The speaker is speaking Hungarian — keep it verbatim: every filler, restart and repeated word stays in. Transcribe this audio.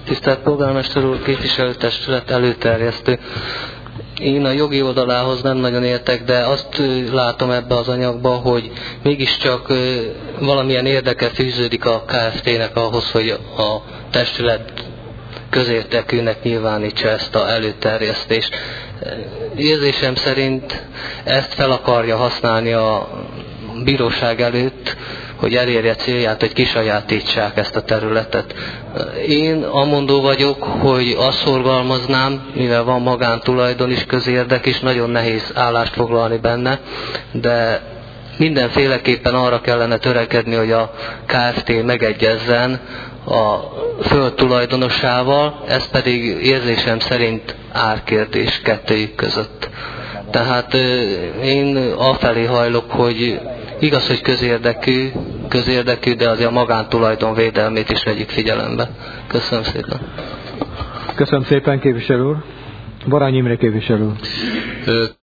Tisztelt Polgármester úr, képviselőtestület, előterjesztő. Én a jogi oldalához nem nagyon értek, de azt látom ebbe az anyagba, hogy mégiscsak valamilyen érdeke fűződik a Kft-nek ahhoz, hogy a testület közérdekűnek nyilvánítsa ezt az előterjesztést. Érzésem szerint ezt fel akarja használni a bíróság előtt, hogy elérje célját, hogy kisajátítsák ezt a területet. Én amondó vagyok, hogy azt szorgalmaznám, mivel van magántulajdon is, közérdek is, nagyon nehéz állást foglalni benne, de mindenféleképpen arra kellene törekedni, hogy a Kft. Megegyezzen a föld tulajdonosával, ez pedig érzésem szerint árkérdés kettőjük között. Tehát én afelé hajlok, hogy igaz, hogy közérdekű, közérdekű, de azért a magántulajdon védelmét is vegyük figyelembe. Köszönöm szépen. Köszönöm szépen, képviselő úr. Barány Imre képviselő úr.